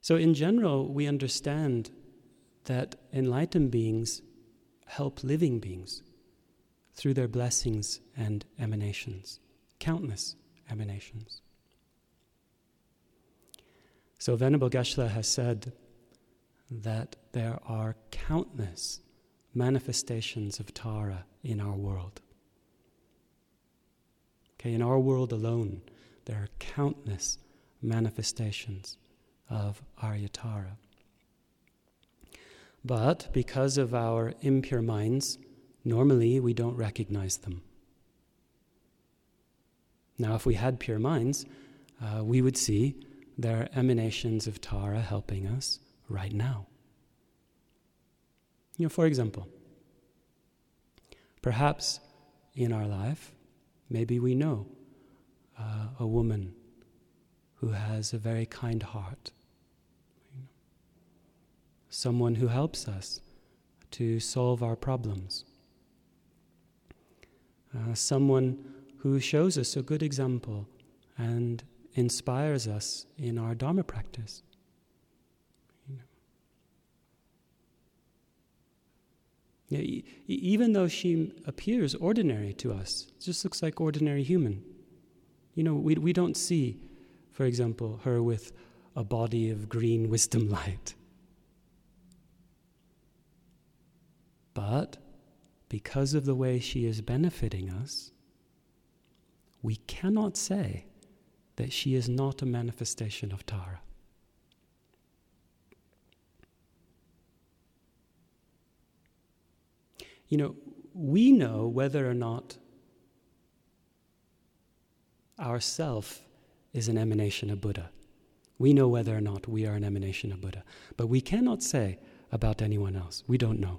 So in general, we understand that enlightened beings help living beings through their blessings and emanations, countless emanations. So Venerable Geshe has said that there are countless manifestations of Tara in our world. Okay, in our world alone, there are countless manifestations of Aryatara. But because of our impure minds, normally we don't recognize them. Now, if we had pure minds, we would see there are emanations of Tara helping us right now. For example, perhaps in our life, maybe we know a woman who has a very kind heart, someone who helps us to solve our problems, someone who shows us a good example and inspires us in our Dharma practice. Even though she appears ordinary to us, just looks like ordinary human. We don't see, for example, her with a body of green wisdom light. But because of the way she is benefiting us, we cannot say that she is not a manifestation of Tara. We know whether or not our self is an emanation of Buddha. We know whether or not we are an emanation of Buddha. But we cannot say about anyone else. We don't know.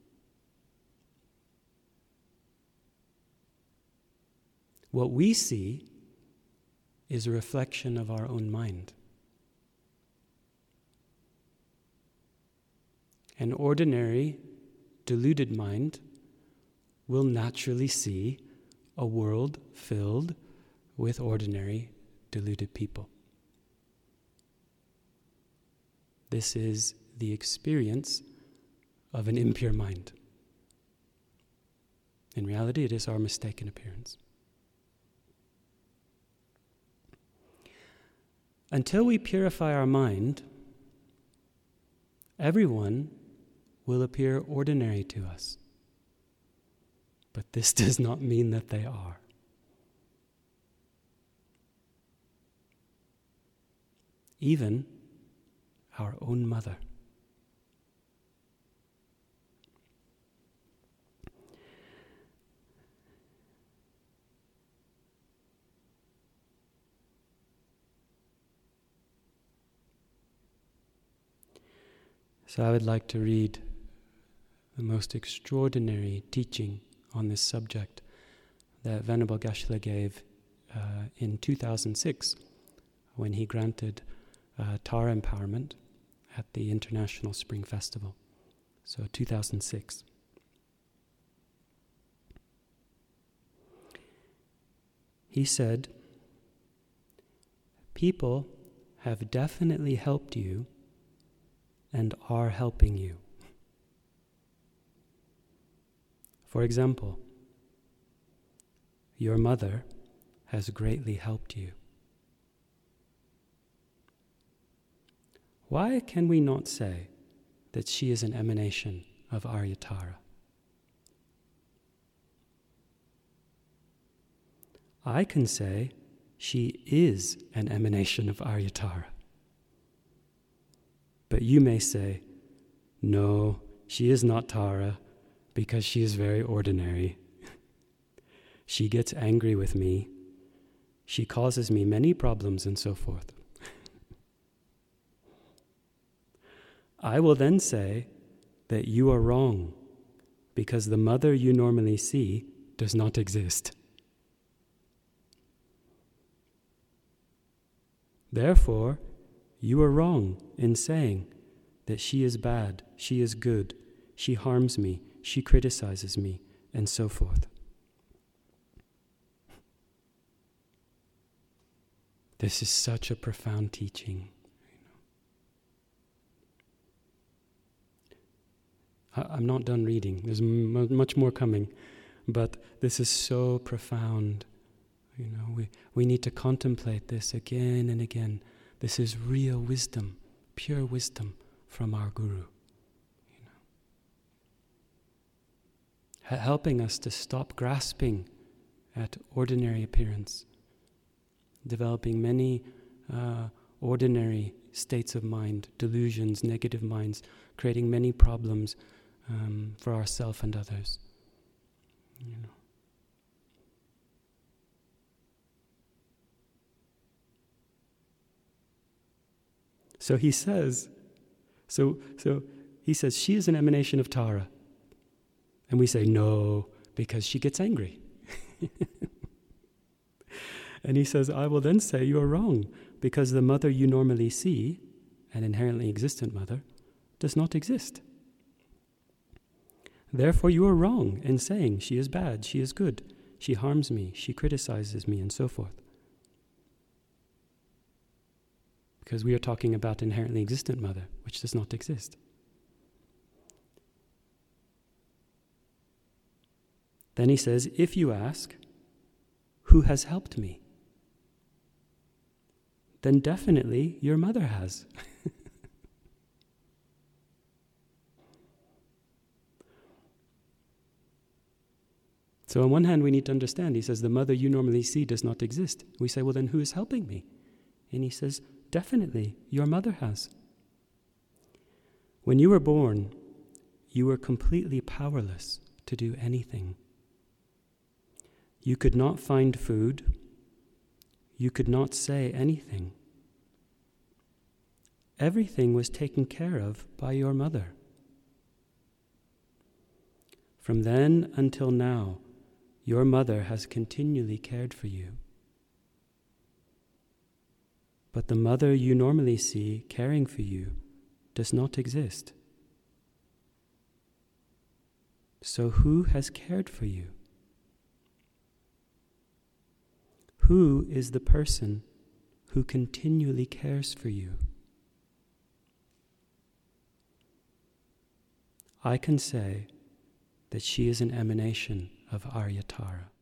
What we see is a reflection of our own mind. An ordinary, deluded mind will naturally see a world filled with ordinary, deluded people. This is the experience of an impure mind. In reality, it is our mistaken appearance. Until we purify our mind, everyone will appear ordinary to us. But this does not mean that they are. Even our own mother. So I would like to read the most extraordinary teaching on this subject that Venerable Geshe gave in 2006 when he granted Tara empowerment at the International Spring Festival. So 2006. He said, "People have definitely helped you and are helping you. For example, your mother has greatly helped you. Why can we not say that she is an emanation of Aryatara? I can say she is an emanation of Aryatara. But you may say, no, she is not Tara because she is very ordinary. She gets angry with me. She causes me many problems and so forth. I will then say that you are wrong because the mother you normally see does not exist. Therefore, you are wrong in saying that she is bad, she is good, she harms me, she criticizes me, and so forth. This is such a profound teaching. I'm not done reading. There's much more coming. But this is so profound. You know, we need to contemplate this again and again. This is real wisdom, pure wisdom from our Guru. You know, helping us to stop grasping at ordinary appearance, developing many ordinary states of mind, delusions, negative minds, creating many problems for ourselves and others. You know. So he says, she is an emanation of Tara. And we say, no, because she gets angry. And he says, I will then say you are wrong, because the mother you normally see, an inherently existent mother, does not exist. Therefore you are wrong in saying she is bad, she is good, she harms me, she criticizes me, and so forth. Because we are talking about inherently existent mother, which does not exist. Then he says, if you ask, who has helped me? Then definitely your mother has. So on one hand we need to understand, he says, the mother you normally see does not exist. We say, well then who is helping me? And he says, definitely your mother has. When you were born, you were completely powerless to do anything. You could not find food. You could not say anything. Everything was taken care of by your mother. From then until now, your mother has continually cared for you. But the mother you normally see caring for you does not exist. So who has cared for you? Who is the person who continually cares for you? I can say that she is an emanation of Aryatara.